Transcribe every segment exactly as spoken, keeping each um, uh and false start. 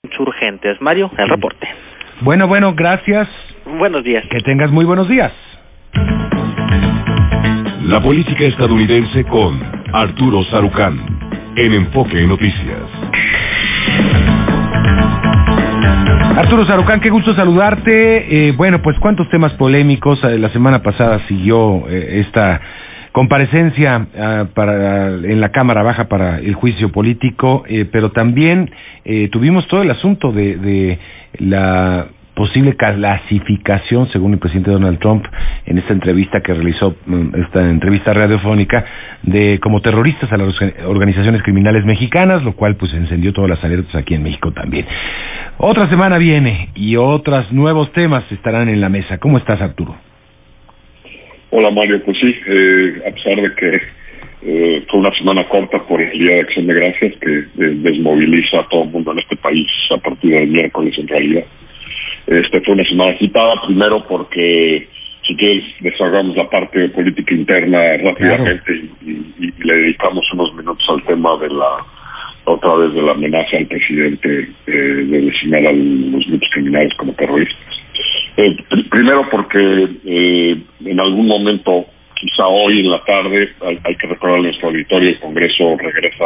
urgentes. Mario, el reporte. Bueno, bueno, gracias. Buenos días. Que tengas muy buenos días. La política estadounidense con Arturo Sarucán, en Enfoque Noticias. Arturo Sarucán, qué gusto saludarte. Eh, bueno, pues cuántos temas polémicos. Eh, la semana pasada siguió eh, esta comparecencia uh, para en la Cámara Baja para el juicio político, eh, pero también eh, tuvimos todo el asunto de, de la posible clasificación, según el presidente Donald Trump, en esta entrevista que realizó, esta entrevista radiofónica, de como terroristas a las organizaciones criminales mexicanas, lo cual pues encendió todas las alertas aquí en México también. Otra semana viene y otros nuevos temas estarán en la mesa. ¿Cómo estás, Arturo? Hola, Mario. Pues sí, eh, a pesar de que eh, fue una semana corta por el Día de Acción de Gracias, que eh, desmoviliza a todo el mundo en este país a partir del miércoles en realidad. Este fue una semana agitada, primero porque, si quieres, desahogamos la parte de política interna rápidamente. Claro. y, y, y le dedicamos unos minutos al tema de la, otra vez, de la amenaza al presidente eh, de designar a los grupos criminales como terroristas. Eh, pr- primero porque eh, en algún momento, quizá hoy en la tarde, hay, hay que recordar a nuestro auditorio, el Congreso regresa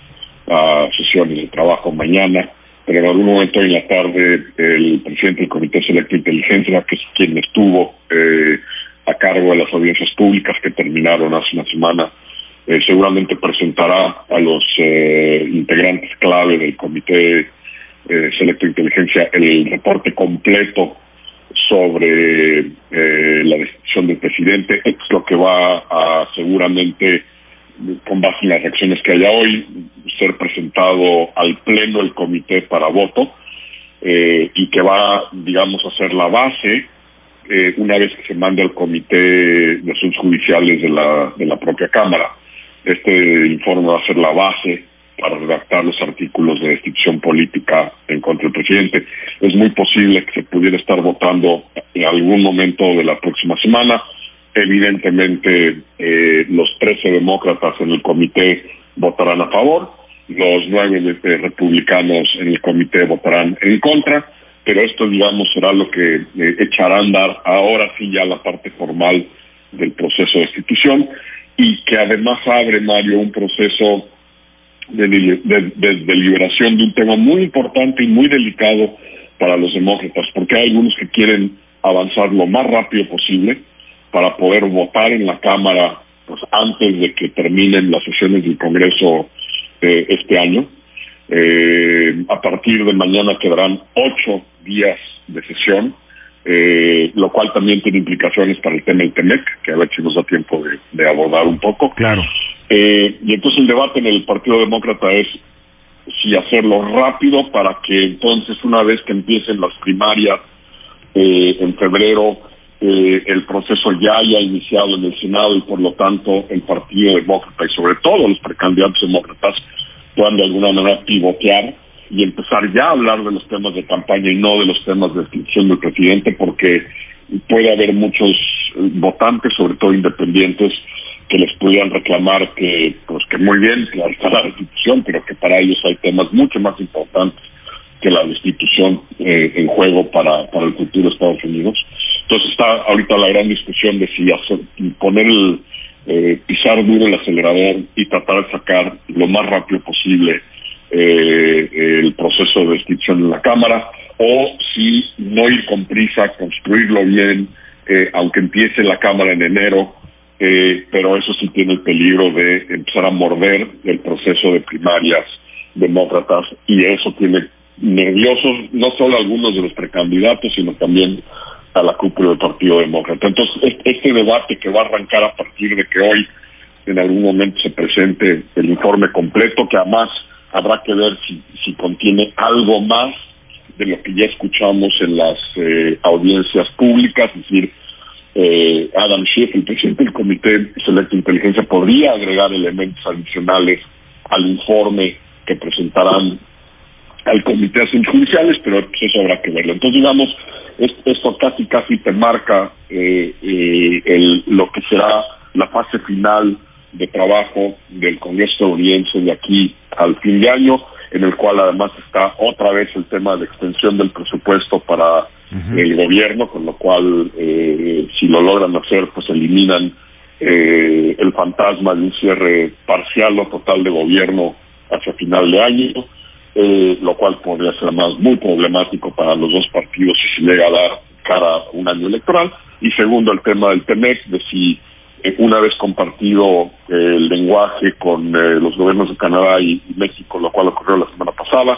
a sesiones de trabajo mañana, pero en algún momento en la tarde el presidente del Comité Selecto de Inteligencia, que es quien estuvo eh, a cargo de las audiencias públicas que terminaron hace una semana, eh, seguramente presentará a los eh, integrantes clave del Comité eh, Selecto de Inteligencia el reporte completo sobre eh, la destitución del presidente. Esto es lo que va a seguramente, con base en las reacciones que haya hoy, ser presentado al pleno del comité para voto, eh, y que va, digamos, a ser la base eh, una vez que se mande al comité de asuntos judiciales de la, de la propia Cámara. Este informe va a ser la base para redactar los artículos de destitución política en contra del presidente. Es muy posible que se pudiera estar votando en algún momento de la próxima semana. Evidentemente, eh, los trece demócratas en el comité votarán a favor, los nueve eh, republicanos en el comité votarán en contra, pero esto, digamos, será lo que eh, echará a andar ahora sí ya la parte formal del proceso de destitución, y que además abre, Mario, un proceso de, de, de, de liberación de un tema muy importante y muy delicado para los demócratas, porque hay algunos que quieren avanzar lo más rápido posible para poder votar en la Cámara pues antes de que terminen las sesiones del Congreso eh, este año. Eh, a partir de mañana quedarán ocho días de sesión, eh, lo cual también tiene implicaciones para el tema del T M E C, que a ver si nos da tiempo de, de abordar un poco. Claro. Eh, y entonces el debate en el Partido Demócrata es si hacerlo rápido para que entonces, una vez que empiecen las primarias eh, en febrero, eh, el proceso ya haya iniciado en el Senado y por lo tanto el Partido Demócrata y sobre todo los precandidatos demócratas puedan de alguna manera pivotear y empezar ya a hablar de los temas de campaña y no de los temas de destitución del presidente, porque puede haber muchos votantes, sobre todo independientes, que les pudieran reclamar que, pues que muy bien, que está la destitución, pero que para ellos hay temas mucho más importantes que la destitución eh, en juego para, para el futuro de Estados Unidos. Entonces está ahorita la gran discusión de si hacer, poner el, eh, pisar duro el acelerador y tratar de sacar lo más rápido posible eh, el proceso de destitución en la Cámara, o si no ir con prisa, construirlo bien, eh, aunque empiece la Cámara en enero, eh, pero eso sí tiene el peligro de empezar a morder el proceso de primarias demócratas, y eso tiene nerviosos no solo algunos de los precandidatos, sino también a la cúpula del Partido Demócrata. Entonces, este debate que va a arrancar a partir de que hoy en algún momento se presente el informe completo, que además habrá que ver si, si contiene algo más de lo que ya escuchamos en las eh, audiencias públicas, es decir, eh, Adam Schiff, el presidente del Comité Selecto de Inteligencia, podría agregar elementos adicionales al informe que presentarán al Comité de Asuntos Judiciales, pero pues eso habrá que verlo. Entonces, digamos, esto casi casi te marca eh, eh, el, lo que será la fase final de trabajo del Congreso estadounidense de aquí al fin de año, en el cual además está otra vez el tema de extensión del presupuesto para uh-huh. el gobierno, con lo cual eh, si lo logran hacer, pues eliminan eh, el fantasma de un cierre parcial o total de gobierno hacia final de año, eh, lo cual podría ser más muy problemático para los dos partidos si se llega a dar cara a un año electoral. Y segundo, el tema del T-MEC, de si eh, una vez compartido eh, el lenguaje con eh, los gobiernos de Canadá y, y México, lo cual ocurrió la semana pasada,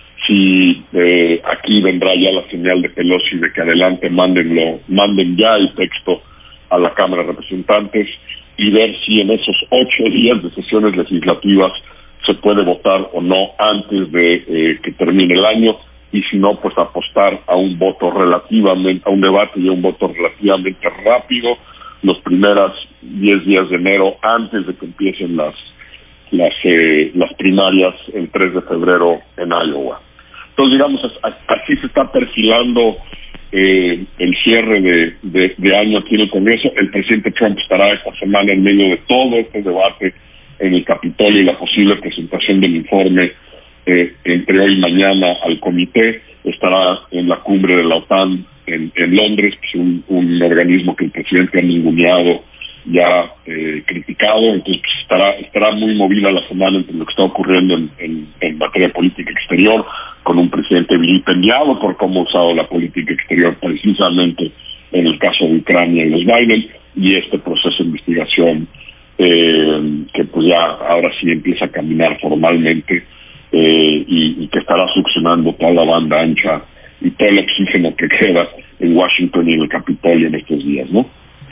si eh, aquí vendrá ya la señal de Pelosi de que adelante mándenlo, manden ya el texto a la Cámara de Representantes y ver si en esos ocho días de sesiones legislativas se puede votar o no antes de eh, que termine el año, y si no, pues apostar a un voto relativamente, a un debate y a un voto relativamente rápido los primeros diez días de enero, antes de que empiecen las las eh, las primarias el tres de febrero en Iowa. Entonces, digamos, así se está perfilando eh, el cierre de, de, de año aquí en el Congreso. El presidente Trump estará esta semana en medio de todo este debate en el Capitolio y la posible presentación del informe eh, entre hoy y mañana al comité. Estará en la cumbre de la OTAN en, en Londres, pues un, un organismo que el presidente ha ninguneado, ya eh, criticado. Entonces pues, estará estará muy movida la semana entre lo que está ocurriendo en, en, en materia de política exterior, con un presidente vilipendiado por cómo ha usado la política exterior precisamente en el caso de Ucrania y los Biden, y este proceso de investigación eh, que pues ya ahora sí empieza a caminar formalmente eh, y, y que estará succionando toda la banda ancha y todo el oxígeno que queda en Washington y en el Capitolio en estos días, ¿no?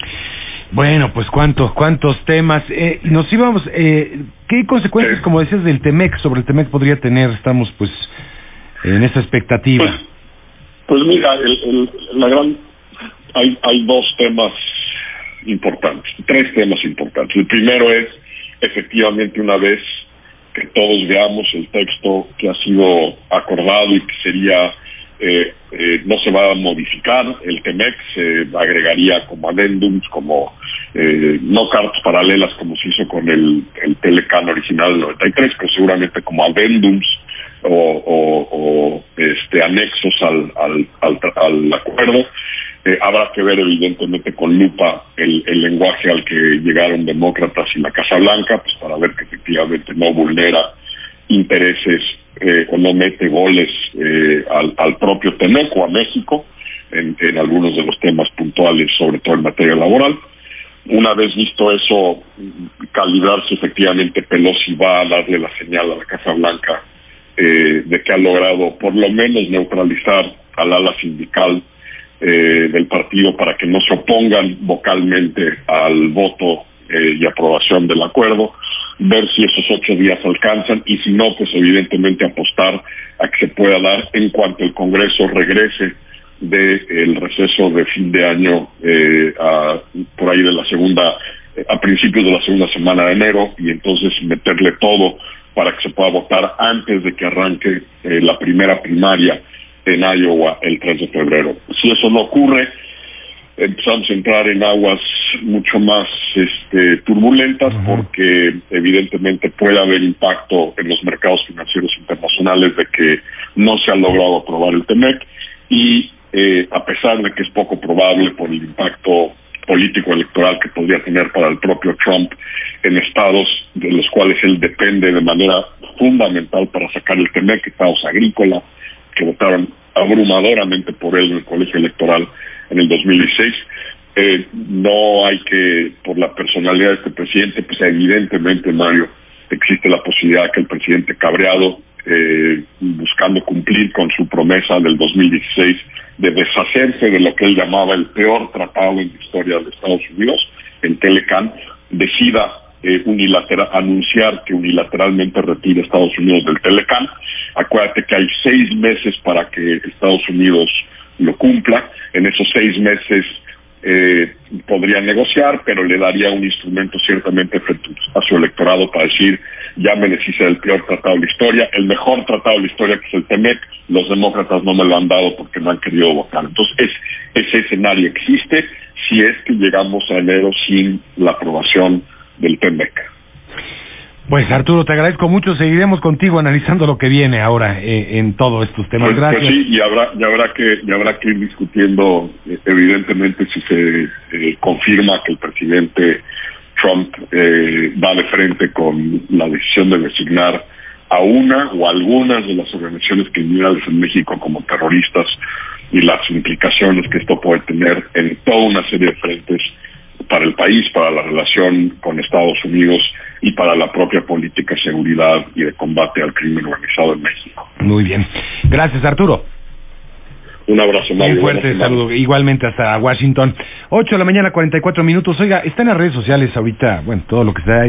Bueno, pues cuántos cuántos temas. Eh, nos íbamos, eh, ¿qué consecuencias, sí. como decías, del T-MEC, sobre el T-MEC podría tener? Estamos pues en esa expectativa. Pues, pues mira, el, el, la gran, hay, hay dos temas importantes, tres temas importantes. El primero es, efectivamente, una vez que todos veamos el texto que ha sido acordado y que sería Eh, eh, no se va a modificar, el T-MEC se agregaría como adendums, como eh, no cartas paralelas como se hizo con el, el Telecan original del noventa y tres, pero seguramente como adendums o, o, o este, anexos al, al, al, al acuerdo. Eh, habrá que ver evidentemente con lupa el, el lenguaje al que llegaron demócratas y la Casa Blanca, pues para ver que efectivamente no vulnera intereses eh, o no mete goles eh, al, al propio T-MEC o a México en, en algunos de los temas puntuales, sobre todo en materia laboral. Una vez visto eso, calibrar si efectivamente Pelosi va a darle la señal a la Casa Blanca eh, de que ha logrado por lo menos neutralizar al ala sindical eh, del partido para que no se opongan vocalmente al voto eh, y aprobación del acuerdo, ver si esos ocho días alcanzan, y si no, pues evidentemente apostar a que se pueda dar en cuanto el Congreso regrese del receso de fin de año eh, a, por ahí de la segunda, a principios de la segunda semana de enero, y entonces meterle todo para que se pueda votar antes de que arranque eh, la primera primaria en Iowa el tres de febrero. Si eso no ocurre, empezamos a entrar en aguas mucho más este, turbulentas, uh-huh. porque evidentemente puede haber impacto en los mercados financieros internacionales de que no se ha logrado aprobar el T-MEC, y eh, a pesar de que es poco probable por el impacto político electoral que podría tener para el propio Trump en estados de los cuales él depende de manera fundamental para sacar el T-MEC, estados agrícola, que votaron abrumadoramente por él en el colegio electoral en el dos mil dieciséis. Eh, no hay que, por la personalidad de este presidente, pues evidentemente, Mario, existe la posibilidad que el presidente cabreado, eh, buscando cumplir con su promesa del dos mil dieciséis de deshacerse de lo que él llamaba el peor tratado en la historia de Estados Unidos, el Telecan, decida eh, unilateral, anunciar que unilateralmente retire a Estados Unidos del Telecan. Acuérdate que hay seis meses para que Estados Unidos lo cumpla. En esos seis meses eh, podría negociar, pero le daría un instrumento ciertamente frente a su electorado para decir: ya me deshice del peor tratado de la historia, el mejor tratado de la historia, que es el T-MEC, los demócratas no me lo han dado porque no han querido votar. Entonces es, ese escenario existe si es que llegamos a enero sin la aprobación del T-MEC. Pues Arturo, te agradezco mucho, seguiremos contigo analizando lo que viene ahora eh, en todos estos temas. Pues, Gracias. Pues sí, y habrá, y habrá que, y habrá que ir discutiendo, eh, evidentemente, si se eh, confirma que el presidente Trump eh, va de frente con la decisión de designar a una o algunas de las organizaciones criminales en México como terroristas y las implicaciones que esto puede tener en toda una serie de frentes para el país, para la relación con Estados Unidos y para la propia política de seguridad y de combate al crimen organizado en México. Muy bien. Gracias, Arturo. Un abrazo, Mario. Un fuerte saludo, igualmente hasta Washington. ocho de la mañana, cuarenta y cuatro minutos. Oiga, está en las redes sociales ahorita, bueno, todo lo que está